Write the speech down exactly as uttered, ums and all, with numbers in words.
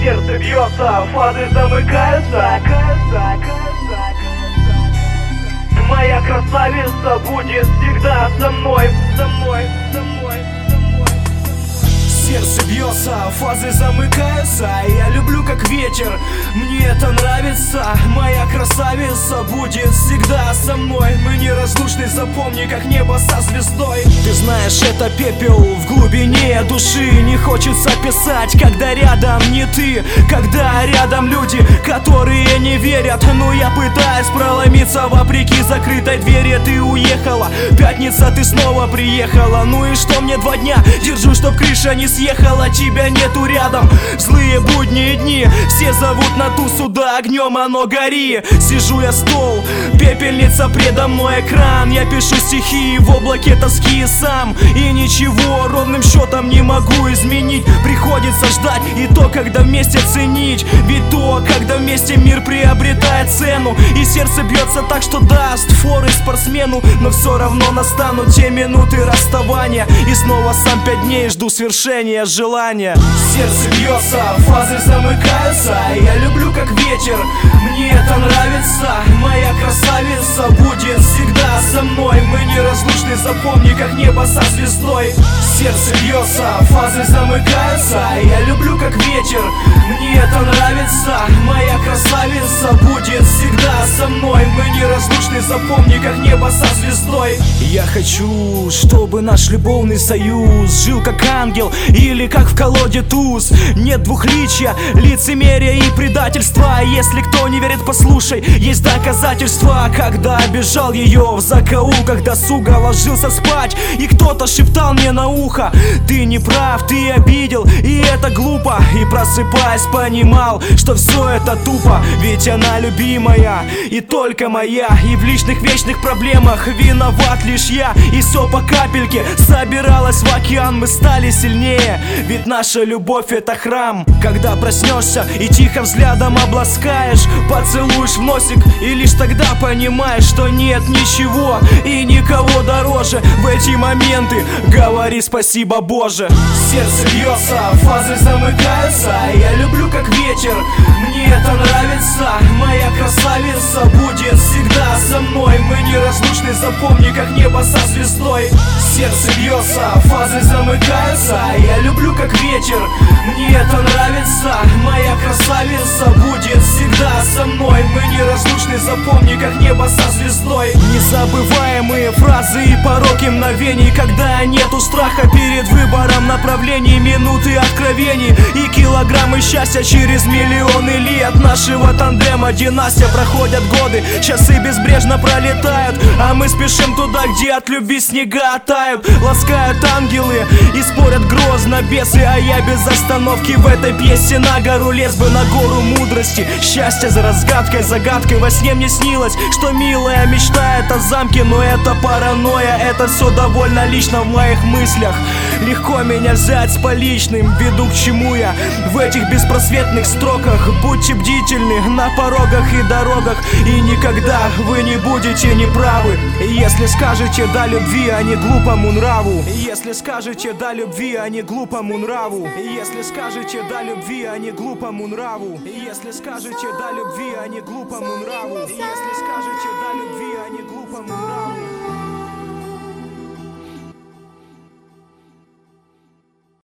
Сердце бьется, фазы замыкаются. Моя красавица будет всегда со мной, со мной, со мной, со мной. Сердце бьется, фазы замыкаются. Я люблю как ветер, мне это нравится. Моя красавица будет всегда со мной. Мы неразлучны, запомни, как небо со звездой. Ты знаешь, это пепел в глубине души. Не хочется писать, когда рядом не ты, когда рядом люди, которые не верят. Но я пытаюсь проломиться вопреки закрытой двери. Ты уехала, пятница, ты снова приехала. Ну и что мне два дня? Держу, чтоб крыша не съехала. Тебя нету рядом, злые будние дни. Все зовут на тусу, да огнем оно гори. Сижу я стол, пепельница предо мной экран. Я пишу стихи в облаке тоски сам. И ничего ровным счетом не могу изменить. Приходится ждать и то, когда вместе ценить. Ведь то, когда вместе мир приобретает цену. И сердце бьется так, что даст форы спортсмену. Но все равно настанут те минуты расставания. И снова сам пять дней жду свершения желания. Сердце бьется, фазы замыкаются. Я люблю как ветер, мне это нравится. Моя красавица будет всегда со мной. Мы неразлучны, запомни, как небо со звездой. Сердце бьется, фазы замыкаются. Я люблю как ветер, мне это нравится. Моя красавица будет всегда со мной. Мы неразлучны, запомни, как небо со звездой. Я хочу, чтобы наш любовный союз жил как ангел или как в колоде туз. Нет двухличия, лицемерия и предательства. Если кто не верит, послушай, есть доказательства. Когда обижал ее в закоулках досуга, ложился спать, и кто-то шептал мне на ухо: ты не прав, ты обидел, и это глупо. И просыпаясь, понимал, что все это тупо. Ведь она любимая и только моя. И в личных вечных проблемах виноват лишь я. И все по капельке собиралось в океан. Мы стали сильнее, ведь наша любовь это храм. Когда проснешься и тихо взглядом обласкаешь, поцелуешь в носик, и лишь тогда понимаешь, что нет ничего и никого дороже. В эти моменты говори спасибо, Боже. Сердце бьется, фазы замыкаются. Я люблю как ветер, мне это нравится. Моя красавица будет всегда со мной. Мы неразлучны, запомни, как небо со звездой. Сердце бьется, фазы замыкаются. Я люблю как ветер, мне это нравится. Моя красавица будет всегда со мной. Мы неразлучны, запомни, как небо со звездой. Незабываемые фразы и пороки мгновений, когда нету страха перед выбором направлений. Минуты откровений и килограммы счастья через миллионы лет нашего тандема. Династия, проходят годы, часы безбрежно пролетают, а мы спешим туда, где от любви снега тают. Ласкают ангелы и спорят грозно бесы, а я без остановки в этой пьесе на гору лез бы, на гору мудрости. Счастье за разгадкой, загадкой. Во сне мне снилось, что милая мечтает о замке, но это паранойя, это все довольно лично в моих мыслях. Легко меня взять с поличным, веду к чему я в этих беспросветных строках. Будьте бдительны на порогах и дорогах, и никогда вы не будете неправы, если скажете да любви, а не глупому нраву. Если скажете да любви, а не глупому нраву. Если скажете да любви, а не глупому нраву. Если скажете да любви, а не глупому нраву. Если скажете да любви, а не глупому нраву.